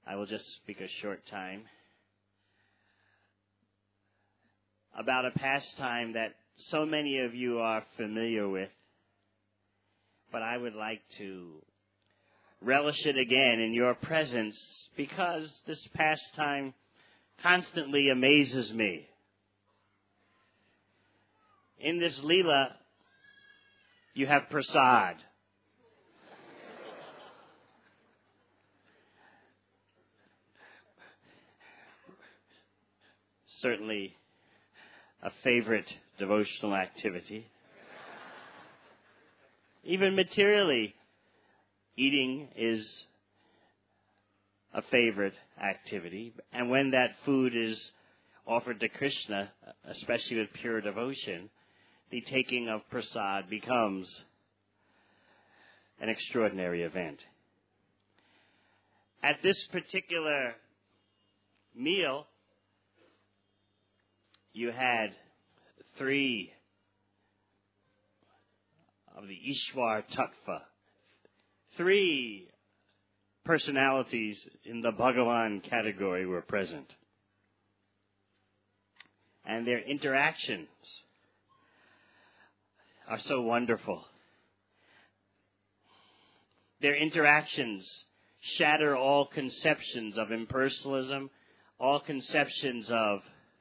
I will just speak a short time about a pastime that so many of you are familiar with, but I would like to relish it again in your presence because this pastime constantly amazes me. In this Leela, you have prasad. Certainly a favorite devotional activity. Even materially, eating is a favorite activity. And when that food is offered to Krishna, especially with pure devotion, the taking of prasad becomes an extraordinary event. At this particular meal, you had 3 of the Ishwar Tattva, 3 personalities in the Bhagavan category were present. And their interactions are so wonderful. Their interactions shatter all conceptions of impersonalism, all conceptions of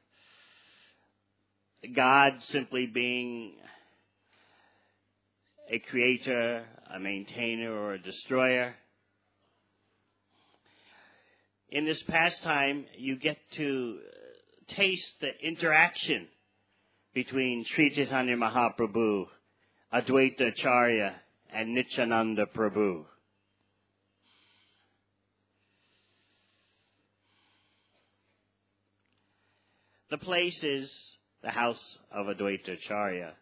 God simply being a creator, a maintainer, or a destroyer. In this pastime, you get to taste the interaction between Sri Chaitanya Mahaprabhu, Advaita Acharya, and Nityananda Prabhu. The place is the house of Advaita Acharya.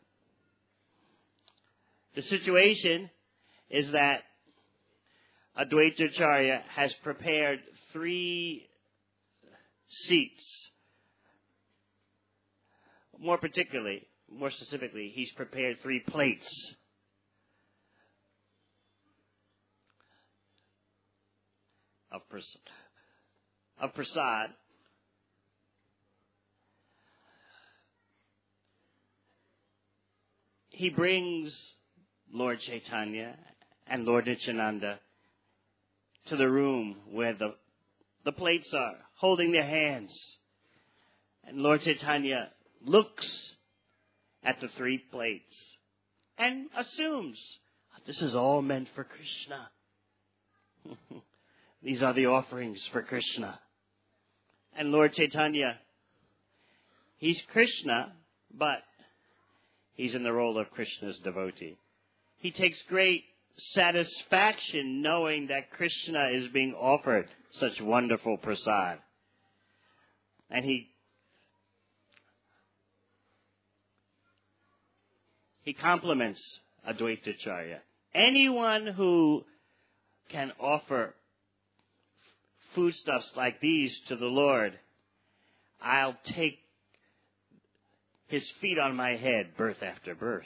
The situation is that Advaita Acharya has prepared 3 seats. More specifically, he's prepared 3 plates. Of prasad. He brings Lord Chaitanya and Lord Nityananda to the room where the plates are, holding their hands. And Lord Chaitanya looks at the 3 plates and assumes, this is all meant for Krishna. These are the offerings for Krishna. And Lord Chaitanya, he's Krishna, but he's in the role of Krishna's devotee. He takes great satisfaction knowing that Krishna is being offered such wonderful prasad. And he compliments Advaita Acharya. Anyone who can offer foodstuffs like these to the Lord, I'll take his feet on my head birth after birth.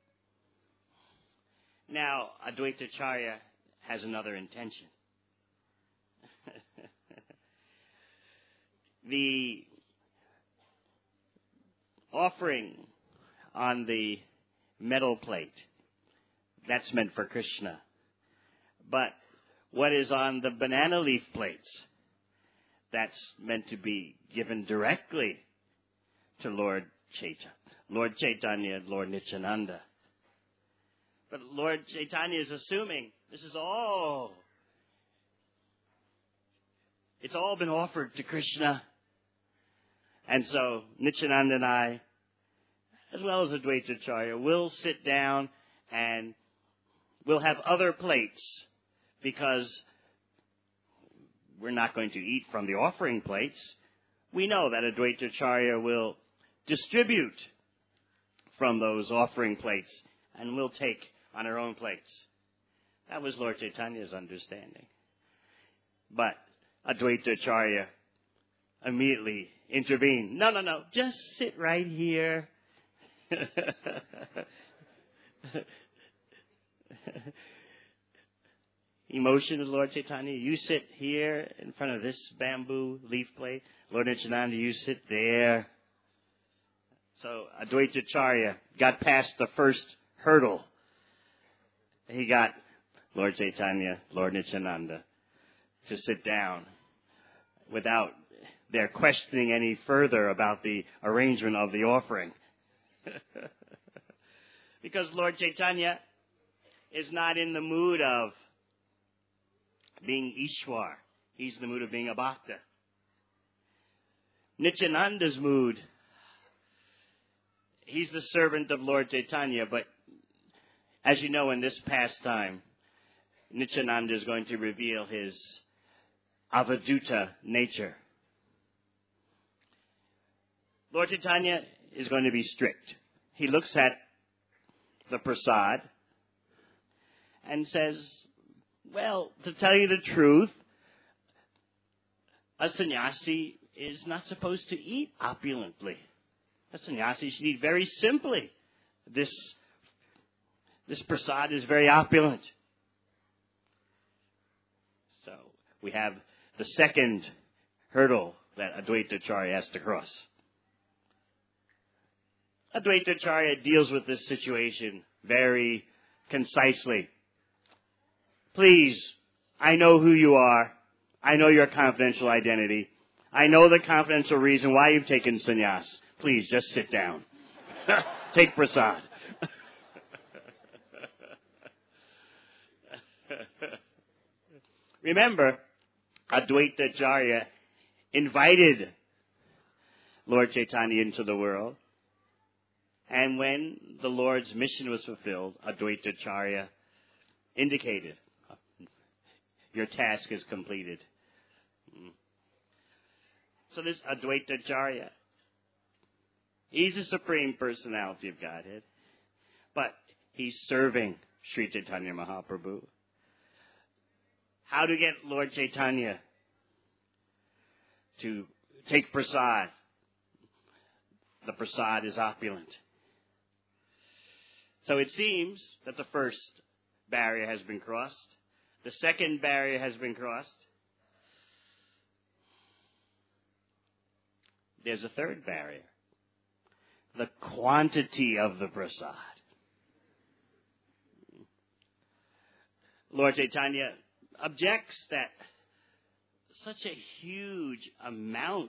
Now, Advaita Acharya has another intention. The offering on the metal plate, that's meant for Krishna. But what is on the banana leaf plates, that's meant to be given directly to Lord Chaitanya and Lord Nityananda. But Lord Chaitanya is assuming this is all. It's all been offered to Krishna. And so Nityananda and I, as well as Advaita Acharya, will sit down and we'll have other plates because we're not going to eat from the offering plates. We know that Advaita Acharya will distribute from those offering plates and we'll take on our own plates. That was Lord Chaitanya's understanding. But Advaita Acharya immediately intervened. No, just sit right here. emotion of Lord Chaitanya. You sit here in front of this bamboo leaf plate. Lord Nityananda, you sit there. So Advaita Acharya got past the first hurdle. He got Lord Chaitanya, Lord Nityananda to sit down without their questioning any further about the arrangement of the offering. Because Lord Chaitanya is not in the mood of being Ishwar. He's in the mood of being a Bhakta. Nityananda's mood, he's the servant of Lord Chaitanya, but as you know, in this pastime, Nityananda is going to reveal his Avaduta nature. Lord Chaitanya is going to be strict. He looks at the prasad and says, well, to tell you the truth, a sannyasi is not supposed to eat opulently. A sannyasi should eat very simply. This prasad is very opulent. So we have the second hurdle that Advaita Acharya has to cross. Advaita Acharya deals with this situation very concisely. Please, I know who you are. I know your confidential identity. I know the confidential reason why you've taken sannyas. Please, just sit down. Take prasad. Remember, Advaita Acharya invited Lord Chaitanya into the world. And when the Lord's mission was fulfilled, Advaita Acharya indicated, your task is completed. So this Advaita Acharya, he's the Supreme Personality of Godhead, but he's serving Sri Chaitanya Mahaprabhu. How to get Lord Chaitanya to take prasad? The prasad is opulent. So it seems that the first barrier has been crossed. The second barrier has been crossed. There's a third barrier. The quantity of the prasad. Lord Chaitanya objects that such a huge amount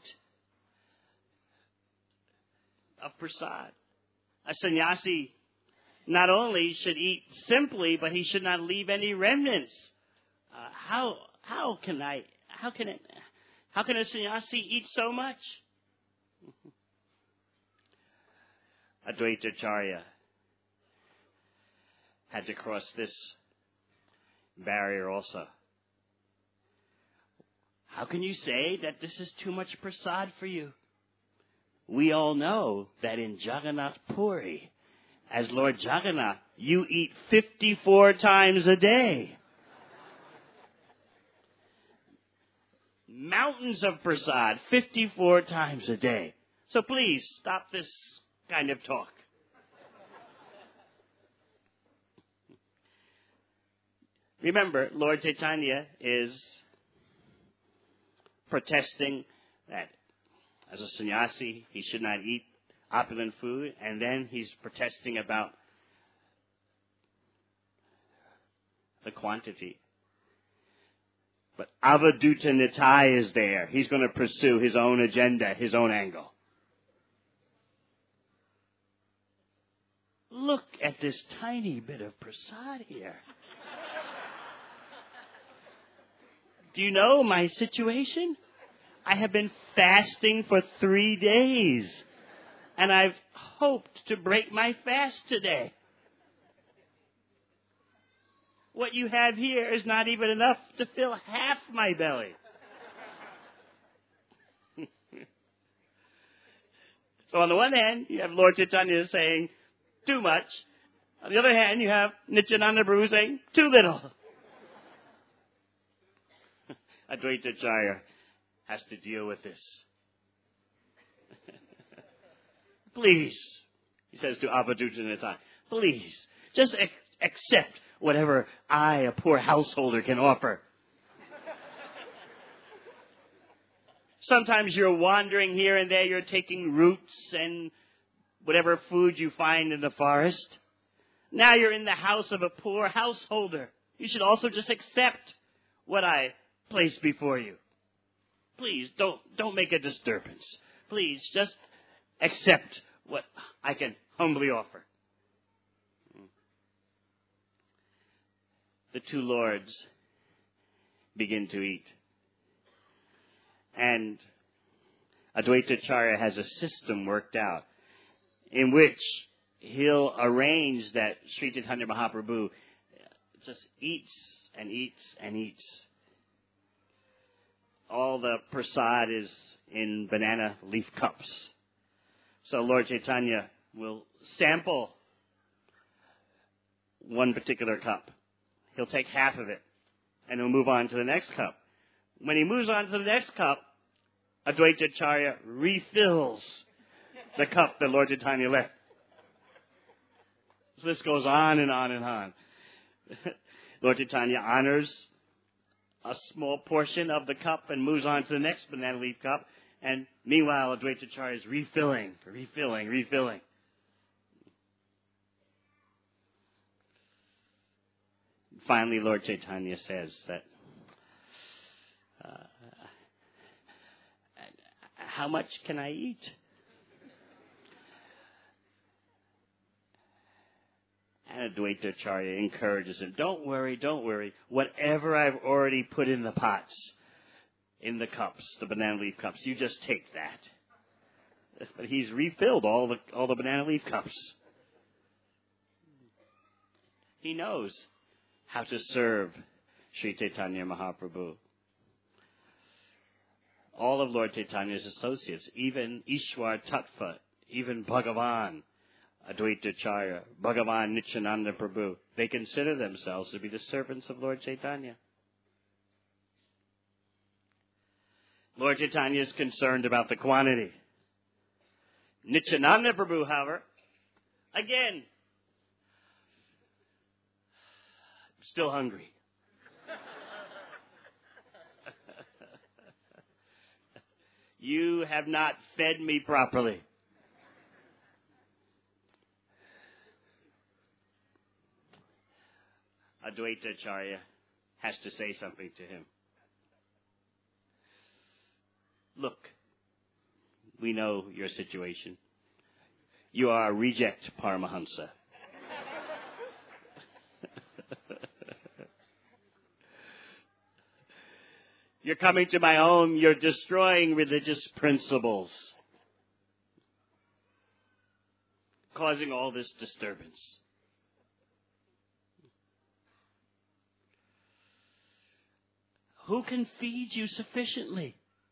of prasad. A sannyasi not only should eat simply, but he should not leave any remnants. How can a sannyasi eat so much? Advaita Acharya had to cross this barrier also. How can you say that this is too much prasad for you? We all know that in Jagannath Puri, as Lord Jagannath, you eat 54 times a day. Mountains of prasad, 54 times a day. So please, stop this kind of talk. Remember, Lord Chaitanya is protesting that as a sannyasi, he should not eat opulent food, and then he's protesting about the quantity. But Avaduta Nitai is there. He's going to pursue his own agenda, his own angle. Look at this tiny bit of prasad here. Do you know my situation? I have been fasting for 3 days. And I've hoped to break my fast today. What you have here is not even enough to fill half my belly. So on the one hand, you have Lord Chaitanya saying too much. On the other hand, you have Nityananda Prabhu saying too little. Advaita Acharya has to deal with this. Please, he says to Avaduta Nitai, please, just accept whatever I, a poor householder, can offer. Sometimes you're wandering here and there, you're taking roots and whatever food you find in the forest. Now you're in the house of a poor householder. You should also just accept what I place before you. Please, don't make a disturbance. Please, just accept what I can humbly offer. The two lords begin to eat. And Advaitacharya has a system worked out in which he'll arrange that Sri Chaitanya Mahaprabhu just eats and eats and eats. All the prasad is in banana leaf cups. So Lord Chaitanya will sample one particular cup. He'll take half of it and he'll move on to the next cup. When he moves on to the next cup, Advaitacharya refills the cup that Lord Chaitanya left. So this goes on and on and on. Lord Chaitanya honors a small portion of the cup and moves on to the next banana leaf cup. And meanwhile, Advaitacharya is refilling. Finally, Lord Chaitanya says that, how much can I eat? And Advaitacharya encourages him, don't worry. Whatever I've already put in the pots, in the cups, the banana leaf cups, you just take that. But he's refilled all the banana leaf cups. He knows how to serve Sri Chaitanya Mahaprabhu. All of Lord Chaitanya's associates, even Ishwar Tattva, even Bhagavan, Advaitacharya, Bhagavan Nityananda Prabhu, they consider themselves to be the servants of Lord Chaitanya. Lord Chaitanya is concerned about the quantity. Nityananda Prabhu, however, again, still hungry. You have not fed me properly. Advaitacharya has to say something to him. Look, we know your situation. You are a reject Paramahansa. You're coming to my home, you're destroying religious principles, causing all this disturbance. Who can feed you sufficiently?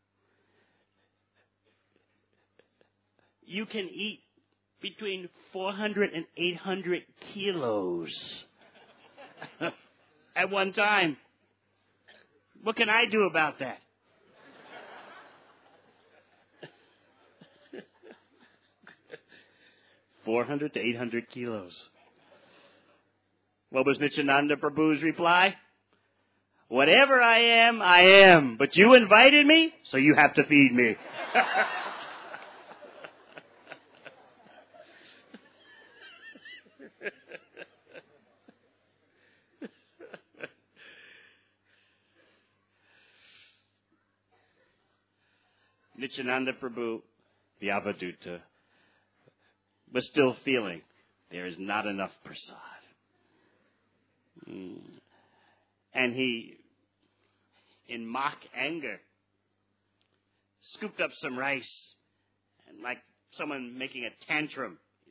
You can eat between 400 and 800 kilos at one time. What can I do about that? $400 to 800 kilos. What was Nityananda Prabhu's reply? Whatever I am, but you invited me, so you have to feed me. Nityananda Prabhu, the Avadhuta, was still feeling there is not enough prasad. And he, in mock anger, scooped up some rice, and like someone making a tantrum, he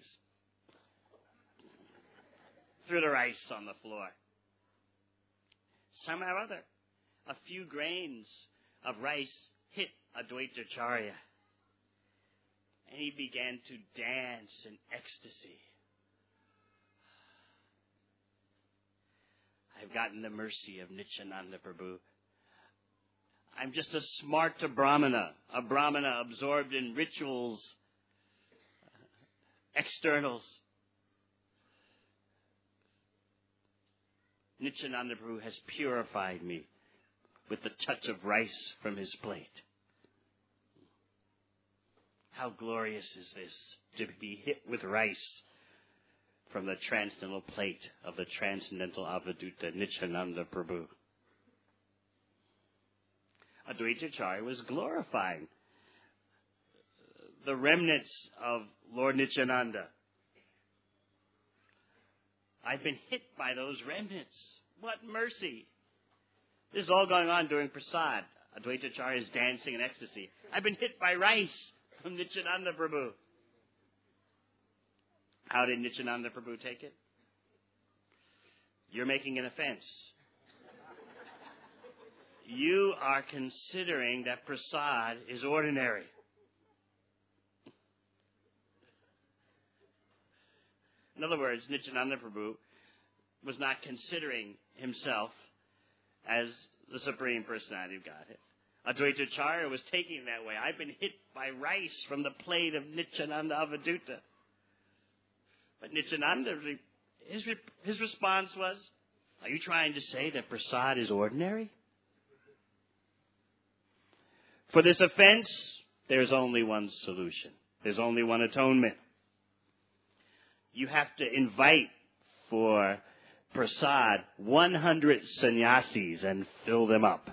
threw the rice on the floor. Somehow or other, a few grains of rice hit Advaitacharya, and he began to dance in ecstasy. I've gotten the mercy of Nityananda Prabhu. I'm just a smarta Brahmana, a Brahmana absorbed in rituals, externals. Nityananda Prabhu has purified me with the touch of rice from his plate. How glorious is this, to be hit with rice from the transcendental plate of the transcendental Avadhuta Nityananda Prabhu. Advaita Acharya was glorifying the remnants of Lord Nityananda. I've been hit by those remnants. What mercy. This is all going on during Prasad. Advaita Acharya is dancing in ecstasy. I've been hit by rice from Nityananda Prabhu. How did Nityananda Prabhu take it? You're making an offense. You are considering that Prasad is ordinary. In other words, Nityananda Prabhu was not considering himself as the Supreme Personality of Godhead. Advaita Acharya was taking it that way. I've been hit by rice from the plate of Nityananda Avadhuta. But Nityananda, his response was, are you trying to say that Prasad is ordinary? For this offense, there's only one solution. There's only one atonement. You have to invite for Prasad 100 sannyasis and fill them up.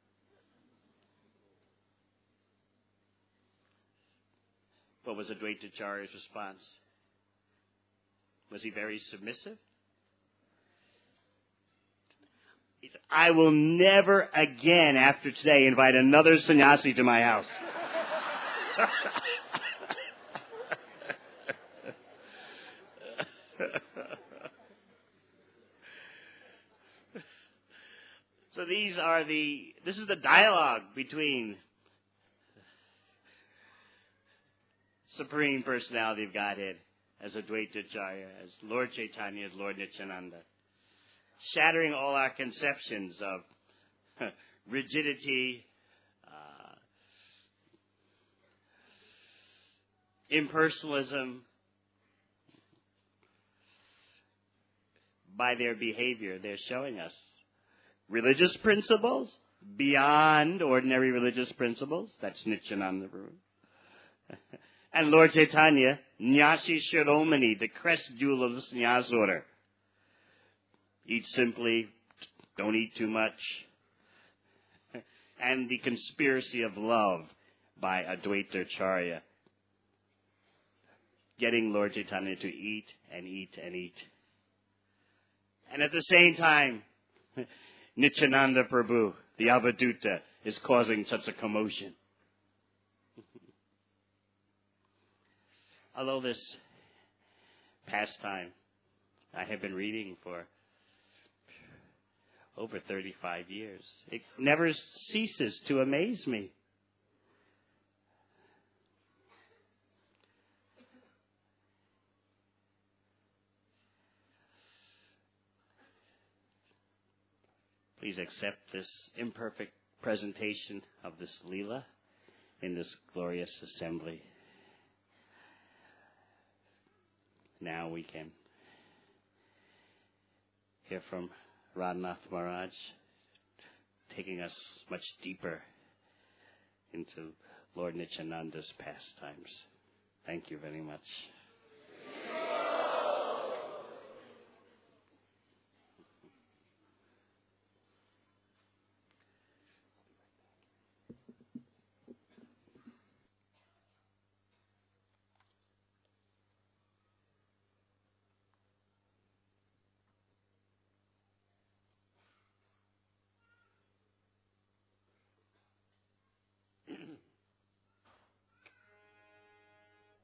What was Advaita Acharya's response? Was he very submissive? He said, I will never again after today invite another sannyasi to my house. So this is the dialogue between Supreme Personality of Godhead as Advaita Acharya, as Lord Chaitanya, as Lord Nityananda, shattering all our conceptions of rigidity, impersonalism. By their behavior, they're showing us religious principles beyond ordinary religious principles. That's Nityananda Prabhu. And Lord Chaitanya, Nyasi Shiromani, the crest jewel of the sannyas order. Eat simply, don't eat too much. And the conspiracy of love by Advaita Acharya. Getting Lord Chaitanya to eat and eat and eat. And at the same time, Nityananda Prabhu, the Avadhuta, is causing such a commotion. Although this pastime I have been reading for over 35 years, it never ceases to amaze me. Please accept this imperfect presentation of this Leela in this glorious assembly. Now we can hear from Radhanath Maharaj, taking us much deeper into Lord Nityananda's pastimes. Thank you very much.